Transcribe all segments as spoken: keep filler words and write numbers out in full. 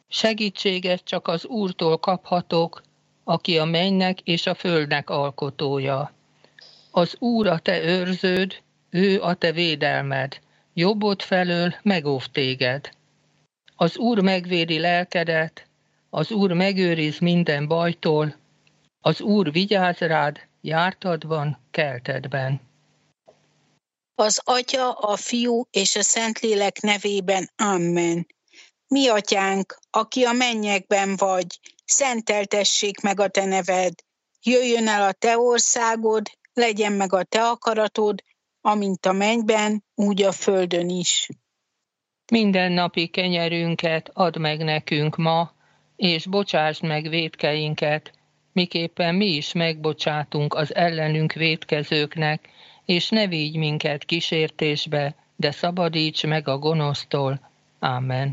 Segítséget csak az Úrtól kaphatok, aki a mennynek és a földnek alkotója. Az Úr a te őrződ, ő a te védelmed, jobbod felől megóv téged. Az Úr megvédi lelkedet, az Úr megőriz minden bajtól, az Úr vigyáz rád jártadban, keltedben. Az Atya, a Fiú és a Szentlélek nevében. Amen. Mi atyánk, aki a mennyekben vagy, szenteltessék meg a te neved. Jöjjön el a te országod, legyen meg a te akaratod, amint a mennyben, úgy a földön is. Mindennapi kenyerünket add meg nekünk ma, és bocsásd meg vétkeinket, miképpen mi is megbocsátunk az ellenünk vétkezőknek, és ne vigy minket kísértésbe, de szabadíts meg a gonosztól. Ámen.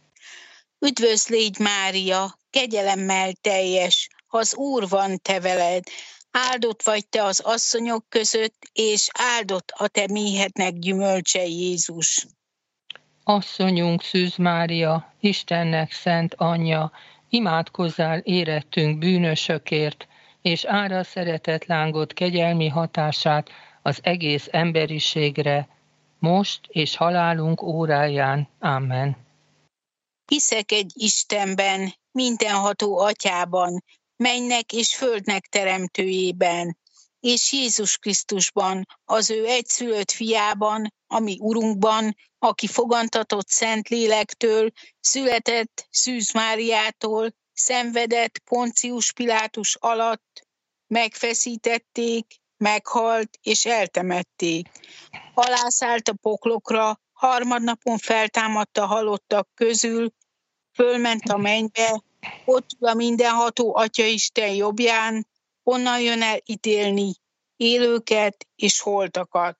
Üdvözl légy, Mária, kegyelemmel teljes, az Úr van te veled. Áldott vagy te az asszonyok között, és áldott a te méhednek gyümölcse, Jézus. Asszonyunk Szűz Mária, Istennek szent anyja, imádkozzál érettünk bűnösökért, és ára szeretett lángot kegyelmi hatását az egész emberiségre, most és halálunk óráján. Amen. Hiszek egy Istenben, mindenható Atyában, mennynek és földnek teremtőjében, és Jézus Krisztusban, az ő egyszülött fiában, ami Urunkban, aki fogantatott Szentlélektől, született Szűz Máriától, szenvedett Poncius Pilátus alatt, megfeszítették, meghalt és eltemették. Alászállt a poklokra, harmadnapon feltámadta halottak közül, fölment a mennybe, ott ül a mindenható Atyaisten jobbján, onnan jön el ítélni élőket és holtakat.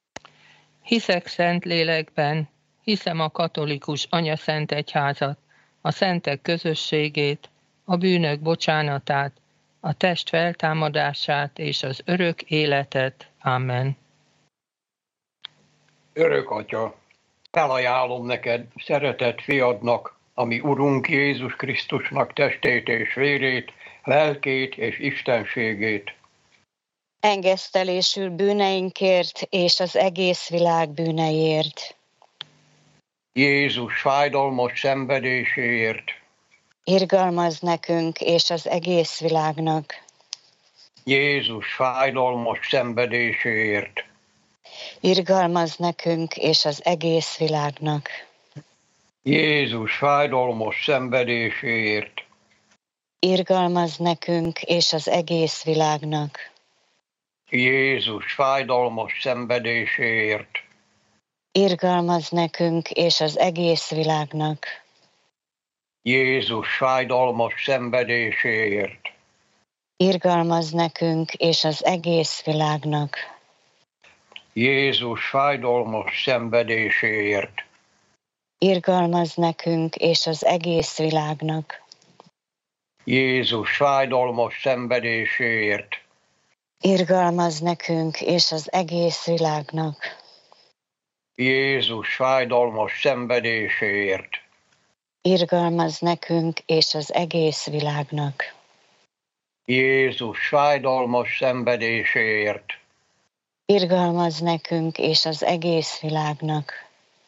Hiszek Szentlélekben, hiszem a katolikus anyaszent egyházat, a szentek közösségét, a bűnök bocsánatát, a test feltámadását és az örök életet. Amen. Örök Atya, felajánlom neked szeretett fiadnak, ami Urunk Jézus Krisztusnak testét és vérét, lelkét és istenségét. Engesztelésül bűneinkért és az egész világ bűneiért. Jézus fájdalmas szenvedéséért. Irgalmazz nekünk és az egész világnak. Jézus fájdalmas szenvedéséért. Irgalmazz nekünk és az egész világnak. Jézus fájdalmas szenvedéséért. Irgalmazz nekünk és az egész világnak. Jézus fájdalmas szenvedéséért. Irgalmazz nekünk és az egész világnak. Jézus fájdalmas szenvedéséért. Irgalmazz nekünk és az egész világnak. Jézus fájdalmas szenvedéséért. Irgalmazz nekünk és az egész világnak. Jézus fájdalmas szenvedéséért. Irgalmazz nekünk és az egész világnak. Jézus fájdalmas szenvedéséért. Irgalmazz nekünk és az egész világnak. Jézus fájdalmas szenvedéséért. Irgalmazz nekünk és az egész világnak.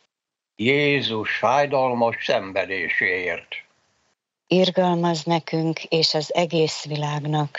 Jézus fájdalmas szenvedéséért. Irgalmazz nekünk és az egész világnak.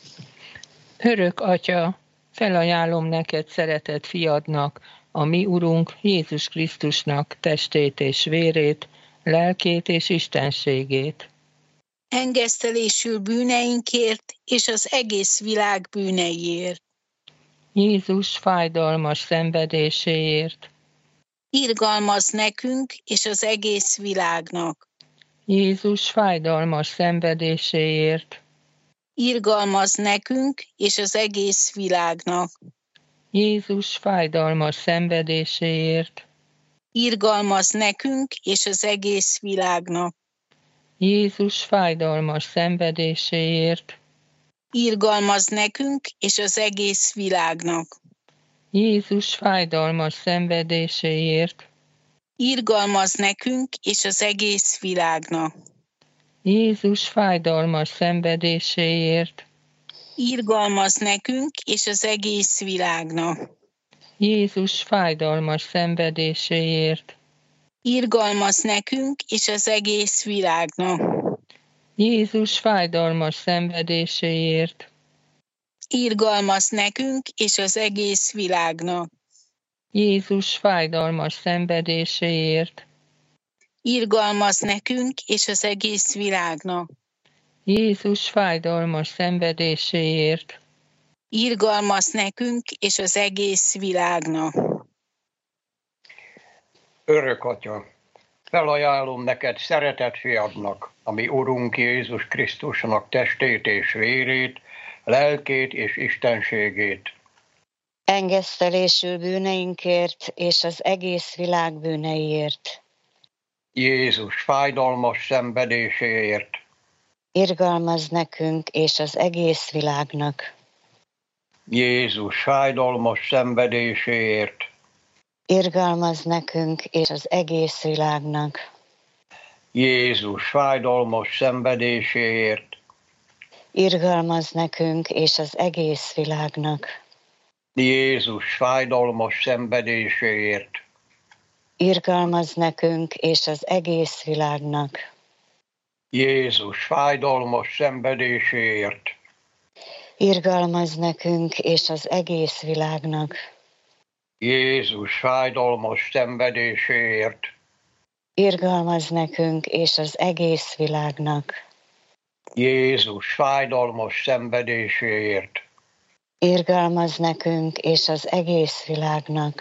Örök Atya, felajánlom neked szeretett fiadnak, a mi Urunk Jézus Krisztusnak testét és vérét, lelkét és istenségét. Engesztelésül bűneinkért és az egész világ bűneiért. Jézus fájdalmas szenvedéséért. Irgalmazz nekünk és az egész világnak. Jézus fájdalmas szenvedéséért. Irgalmazz nekünk és az egész világnak. Jézus fájdalmas szenvedéséért. Irgalmazz nekünk és az egész világnak. Jézus fájdalmas szenvedéséért. Irgalmazz nekünk és az egész világnak. Jézus fájdalmas szenvedéséért. Irgalmazz nekünk és az egész világnak. Jézus fájdalmas szenvedéséért. Irgalmaz nekünk és az egész világnak. Jézus fájdalmas szenvedéséért. Irgalmaz nekünk és az egész világnak. Jézus fájdalmas szenvedéséért. Irgalmaz nekünk és az egész világnak. Jézus fájdalmas szenvedéséért. Irgalmaz nekünk és az egész világnak. Jézus fájdalmas szenvedéséért. Irgalmaz nekünk és az egész világnak. Örök Atya, felajánlom neked szeretett fiadnak, ami Urunk Jézus Krisztusnak testét és vérét, lelkét és istenségét. Engesztelésül bűneinkért és az egész világ bűneiért. Jézus fájdalmas szenvedéséért. Irgalmaz nekünk és az egész világnak. Jézus fájdalmas szenvedéséért. Irgalmaz nekünk és az egész világnak. Jézus fájdalmas szenvedéséért. Irgalmaz nekünk és az egész világnak. Jézus fájdalmas szenvedéséért. Irgalmaz nekünk és az egész világnak. Jézus fájdalmas szenvedéséért. Irgalmaz nekünk és az egész világnak. Jézus fájdalmas szenvedéséért. Irgalmaz nekünk és az egész világnak. Jézus fájdalmas szenvedéséért. Irgalmaz nekünk és az egész világnak.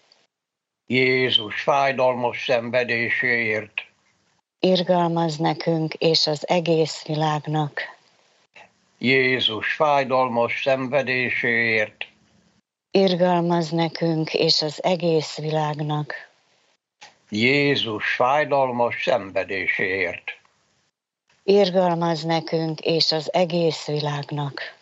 Jézus fájdalmas szenvedéséért. Irgalmaz nekünk és az egész világnak. Jézus fájdalmas szenvedéséért. Irgalmaz nekünk és az egész világnak. Jézus fájdalmas szenvedéséért. Irgalmaz nekünk és az egész világnak.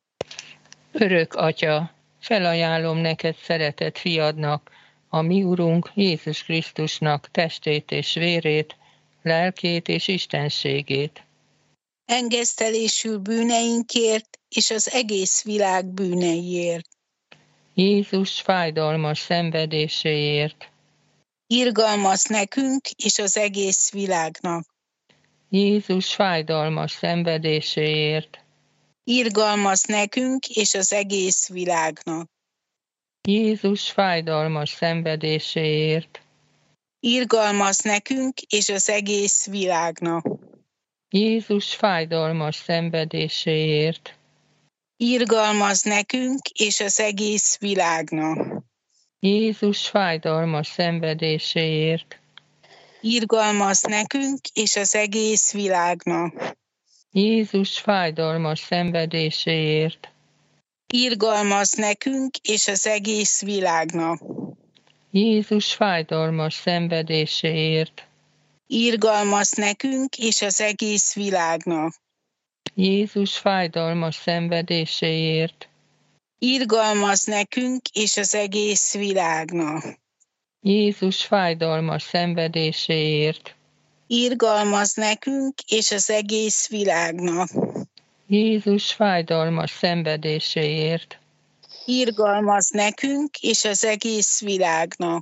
Örök Atya, felajánlom neked szeretett fiadnak, a mi Urunk Jézus Krisztusnak testét és vérét, lelkét és istenségét. Engesztelésül bűneinkért és az egész világ bűneiért. Jézus fájdalmas szenvedéséért. Irgalmaz nekünk és az egész világnak. Jézus fájdalmas szenvedéséért. Irgalmaz nekünk és az egész világnak. Jézus fájdalmas szenvedéséért. Irgalmaz nekünk és az egész világnak. Jézus fájdalmas szenvedéséért. Irgalmaz nekünk és az egész világnak. Jézus fájdalmas szenvedéséért. Irgalmaz nekünk és az egész világnak. Jézus fájdalmas szenvedéséért. Irgalmaz nekünk és az egész világnak. Jézus fájdalmas szenvedéséért. Irgalmaz nekünk és az egész világnak. Jézus fájdalmas szenvedéséért. Irgalmaz nekünk és az egész világnak. Jézus fájdalmas szenvedéséért. Irgalmaz nekünk és az egész világnak. Jézus fájdalmas szenvedéséért. Irgalmaz nekünk és az egész világnak.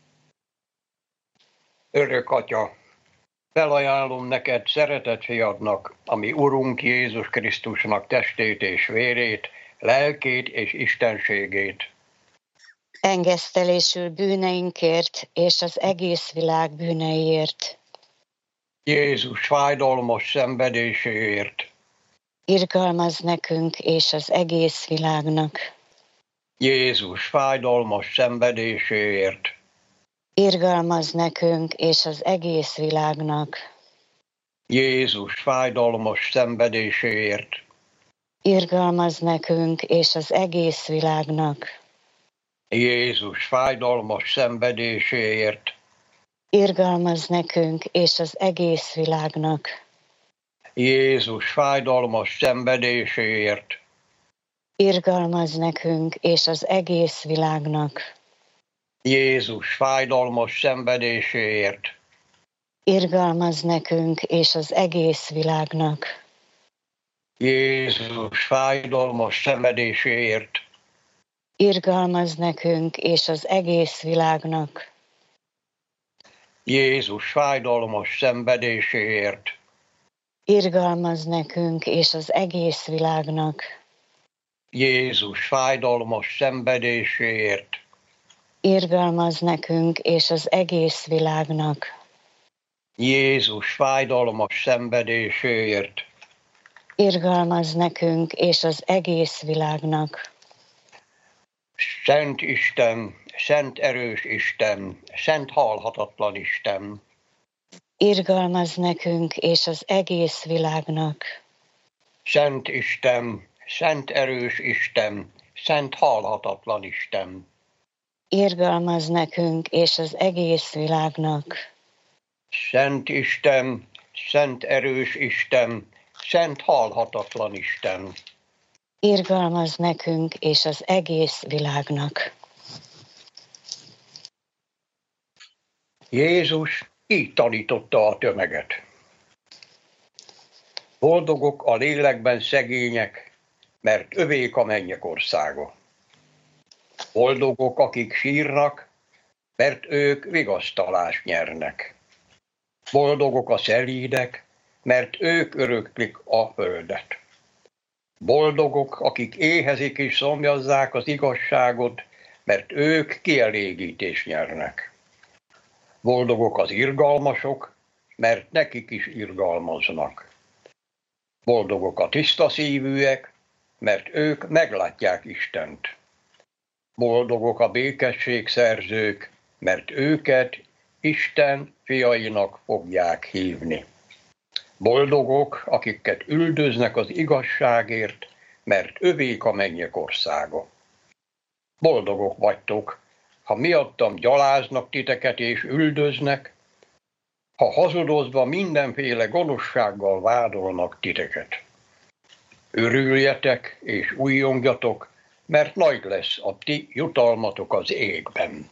Örök Atya, felajánlom neked szeretett fiadnak, ami Urunk Jézus Krisztusnak testét és vérét, lelkét és istenségét. Engesztelésül bűneinkért és az egész világ bűneiért. Jézus fájdalmas szenvedéséért. Irgalmaz nekünk és az egész világnak. Jézus fájdalmas szenvedéséért. Irgalmaz nekünk és az egész világnak. Jézus fájdalmas szenvedéséért. Irgalmaz nekünk és az egész világnak. Jézus fájdalmas szenvedéséért. Irgalmaz nekünk és az egész világnak. Jézus fájdalmas szenvedéséért. Irgalmaz nekünk és az egész világnak. Jézus fájdalmas szenvedéséért. irgalmaz nekünk és az egész világnak. Jézus fájdalmas szenvedéséért, Irgalmaz nekünk és az egész világnak. Jézus fájdalmas szenvedéséért, Irgalmaz nekünk és az egész világnak. Jézus fájdalmas szenvedéséért, Irgalmaz nekünk és az egész világnak. Jézus fájdalmas szenvedéséért, Irgalmaz nekünk és az egész világnak. Szent Isten, szent erős Isten, szent halhatatlan Isten, Irgalmaz nekünk és az egész világnak. Szent Isten, szent erős Isten, szent halhatatlan Isten, Irgalmaz nekünk és az egész világnak. Szent Isten, szent erős Isten, szent halhatatlan Isten, Irgalmaz nekünk és az egész világnak. Jézus így tanította a tömeget. Boldogok a lélekben szegények, mert övék a mennyek országa. Boldogok, akik sírnak, mert ők vigasztalást nyernek. Boldogok a szelídek, mert ők öröklik a földet. Boldogok, akik éhezik és szomjazzák az igazságot, mert ők kielégítést nyernek. Boldogok az irgalmasok, mert nekik is irgalmaznak. Boldogok a tiszta szívűek, mert ők meglátják Istent. Boldogok a békességszerzők, mert őket Isten fiainak fogják hívni. Boldogok, akiket üldöznek az igazságért, mert övék a mennyek országa. Boldogok vagytok, ha miattam gyaláznak titeket és üldöznek, ha hazudozva mindenféle gonoszsággal vádolnak titeket. Örüljetek és újjongjatok, mert nagy lesz a ti jutalmatok az égben.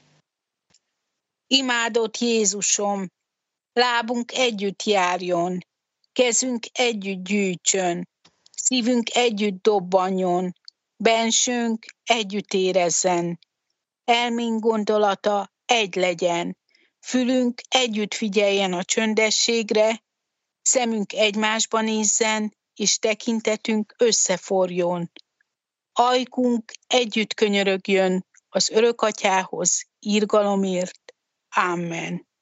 Imádott Jézusom, lábunk együtt járjon, kezünk együtt gyűjtsön, szívünk együtt dobbanjon, bensőnk együtt érezzen, elménk gondolata egy legyen, fülünk együtt figyeljen a csöndességre, szemünk egymásba nézzen, és tekintetünk összeforjon. Ajkunk együtt könyörögjön az Örökatyához irgalomért. Amen.